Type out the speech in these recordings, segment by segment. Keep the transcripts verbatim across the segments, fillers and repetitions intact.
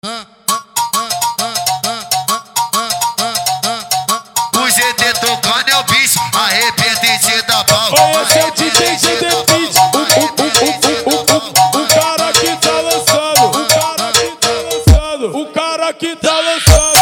O G D tocando é o bicho, arrebenta e te dá pau. Oi, gente, tem G D Beat. O cara que tá lançando, o cara que tá lançando, o cara que tá lançando.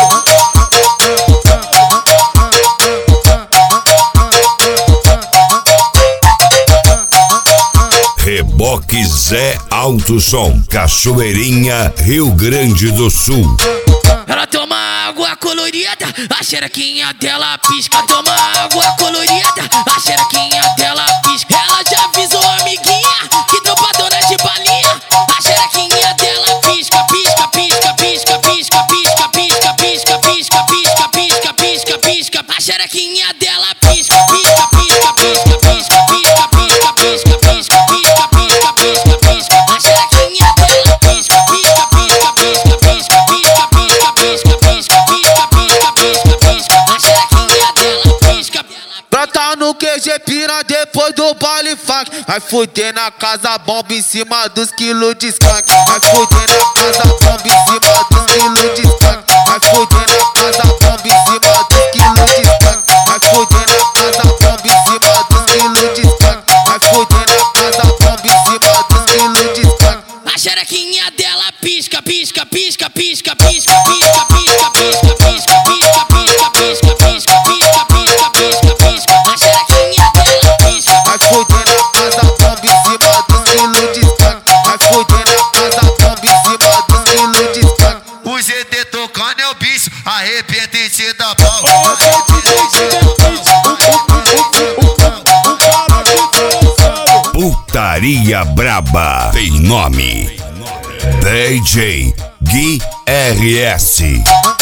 Reboque Zé Alto Som, Cachoeirinha, Rio Grande do Sul. Ela toma água colorida, a xerequinha dela pisca. Toma água colorida, a xerequinha dela pisca. Ela já avisou a amiguinha que dropadona de balinha. A xerequinha dela pisca, pisca, pisca, pisca, pisca, pisca, pisca, pisca, pisca, pisca, pisca, pisca, pisca. A xerequinha dela pisca, pisca, pisca, pisca, pisca, pisca, pisca, pisca, pisca, pisca, pisca, pisca, pisca. A xerequinha dela pisca, pisca, pisca, pisca, pisca, pisca, pisca, pisca, pisca, pisca, pisca, pisca, pisca. A xerequinha dela pisca. Brota no Q G pira depois do baile funk. Vai fuder na casa bomba em cima dos quilos de skunk. Vai fuder na casa bomba em cima dos quilos de skunk. Vai fuder na casa bomba em cima dos quilos de skunk. Vai fuder na casa bomba em cima dos quilos de skunk. Vai fuder na casa bomba em cima dos quilos de skunk. A xerequinha dela pisca, pisca, pisca, pisca, pisca, pisca, pisca, pisca, pisca, pisca, pisca, pisca, pisca, pisca, pisca, pisca, pisca. A xerequinha dela pisca. Vai fuder na casa bomba em cima dos quilos de skunk. Vai fuder na casa bomba em cima dos quilos de skunk. O G D tocando é o bicho, arrebenta e te dá pau. Oi, gente, tem G D Beat. O cara que tá lançando. Putaria Braba tem nome: D J Gui R S.